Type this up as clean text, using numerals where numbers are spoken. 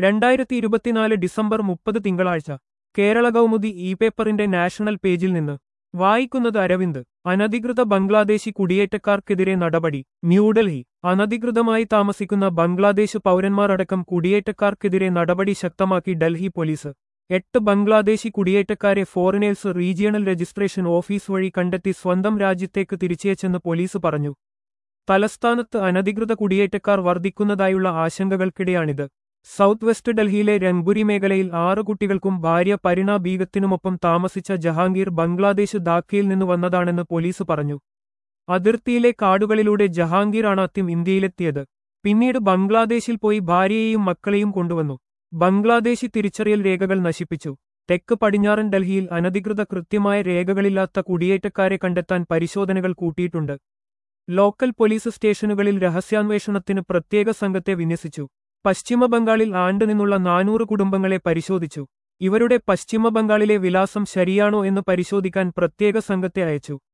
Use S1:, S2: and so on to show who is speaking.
S1: 2024 December 30 തിങ്കളാഴ്ച കേരള കൗമുദി പേപ്പറിന്റെ national പേജിൽ നിന്ന് വായിക്കുന്നത് അരവിന്ദ്. അനധികൃത ബംഗ്ലാദേശി കുടിയേറ്റക്കാർക്കെതിരെ നടപടി. ന്യൂഡൽഹി. അനധികൃതമായി താമസിക്കുന്ന ബംഗ്ലാദേശ് പൗരന്മാരടക്കം കുടിയേറ്റക്കാർക്കെതിരെ നടപടി ശക്തമാക്കി ഡൽഹി പോലീസ്. 8 ബംഗ്ലാദേശി കുടിയേറ്റക്കാരെ ഫോറിനേഴ്സ് റീജിയണൽ രജിസ്ട്രേഷൻ ഓഫീസ് വഴി കണ്ടെത്തി സ്വന്തം രാജ്യത്തേക്ക് തിരിച്ചയച്ചെന്ന് പോലീസ് പറഞ്ഞു. തലസ്ഥാനത്ത് അനധികൃത കുടിയേറ്റക്കാർ വർദ്ധിക്കുന്നതായുള്ള ആശങ്കകൾക്കിടെയാണിത്. സൗത്ത് വെസ്റ്റ് ഡൽഹിയിലെ രംഗ്പുരി മേഖലയിൽ 6 കുട്ടികൾക്കും ഭാര്യ പരിണ ബീഗത്തിനുമൊപ്പം താമസിച്ച ജഹാംഗീർ ബംഗ്ലാദേശ് ധാക്കയിൽ നിന്ന് വന്നതാണെന്ന് പോലീസ് പറഞ്ഞു. അതിർത്തിയിലെ കാടുകളിലൂടെ ജഹാംഗീറാണ് ആദ്യം ഇന്ത്യയിലെത്തിയത്. പിന്നീട് ബംഗ്ലാദേശിൽ പോയി ഭാര്യയെയും മക്കളെയും കൊണ്ടുവന്നു. ബംഗ്ലാദേശി തിരിച്ചറിയൽ രേഖകൾ നശിപ്പിച്ചു. തെക്ക് പടിഞ്ഞാറൻ ഡൽഹിയിൽ അനധികൃത കൃത്യമായ രേഖകളില്ലാത്ത കുടിയേറ്റക്കാരെ കണ്ടെത്താൻ പരിശോധനകൾ കൂട്ടിയിട്ടുണ്ട്. ലോക്കൽ പോലീസ് സ്റ്റേഷനുകളിൽ രഹസ്യാന്വേഷണത്തിന് പ്രത്യേക സംഘത്തെ വിന്യസിച്ചു. പശ്ചിമബംഗാളിൽ നിന്നുള്ള 400 കുടുംബങ്ങളെ പരിശോധിച്ചു. ഇവരുടെ പശ്ചിമബംഗാളിലെ വിലാസം ശരിയാണോ എന്ന് പരിശോധിക്കാൻ പ്രത്യേക സംഘത്തെ അയച്ചു.